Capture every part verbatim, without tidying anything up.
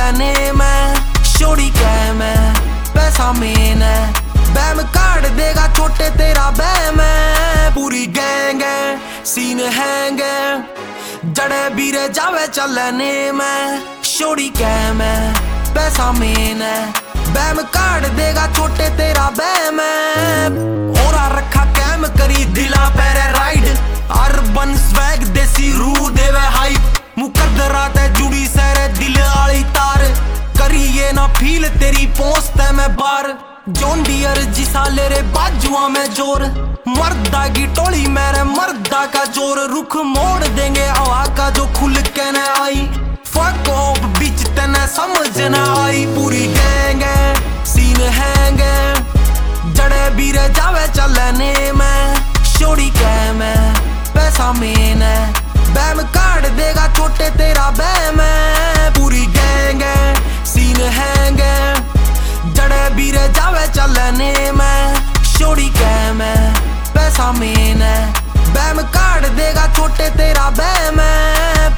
चलने मैं छोड़ी कै मैं पैसा मेन है बैम काट देगा छोटे तेरा बैम है पूरी गैंग है सीन हैंग है जड़े बीरे जावे चलने मैं छोड़ी कै मैं पैसा मेन है बैम काट देगा छोटे तेरा बैम है और रखा कैम करी दिला पैरे राइड अर्बन स्वैग देसी रू देवे हाइप मुकद्दरा ते जुड़ी सरे दिल आली तार करिए ना फील तेरी पोस्ट मैं बार जोन डियर जिसा ले रे बाजुआ में जोर मर्दा की टोली मेरे मर्दा का जोर रुख मोड़ देंगे हवा का जो खुल के न आई फक ऑफ बीच तेने समझ न आई पूरी गैंग है सीन हैंग है जड़े बीरे जावे चलने मैं छोड़ी कै मैं पैसा मेन है बैम काट देगा छोटे तेरा बैम है पूरी गैंग है सीन हैंग है जड़े बीरे जावे चलने मैं छोड़ी कै मैं पैसा मेन है बैम काट देगा छोटे तेरा बैम है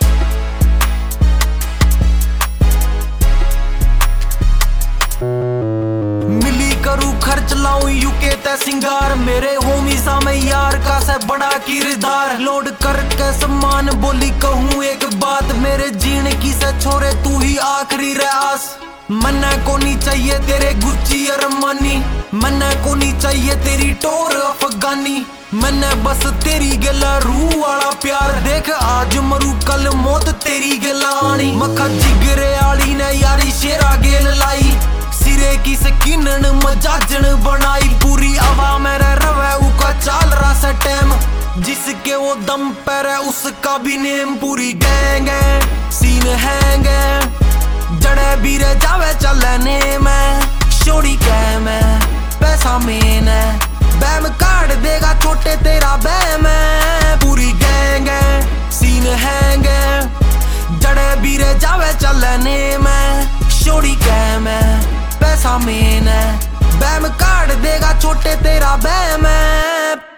मिली करूँ खर्च लाऊं यूके ते सिंगार मेरे होमी सा मैं यार का से बड़ा किरदार लोड करके सम्मान बोली कहूँ एक बात मेरे जीने की से छोरे तू ही आखिरी रयास मन्ना को नहीं चाहिए तेरे गुच्ची अरमानी मन्ना को नहीं चाहिए तेरी टोर अफगानी मन्ना बस तेरी गला रूह वाला प्यार देख आज मरू कल मौत तेरी गला आनी मखा जिगरे आली ने यारी शेरा गेल लाई सिरे की सकीनन मजाजन बनाई पूरी हवा मेरे रवे उका चाल रहा से टैम जिसके वो दम पर है उसका भी नेम पूरी गैंग है सीन हैंग है जड़े बीरे जावे चलने मैं छोड़ी कै मैं पैसा मेन है बैम काट देगा छोटे तेरा बैम है पूरी गैंग है सीन हैंग है जड़े बीरे जावे चलने मैं छोड़ी कै मैं पैसा मेन है बैम काट देगा छोटे तेरा बैम है।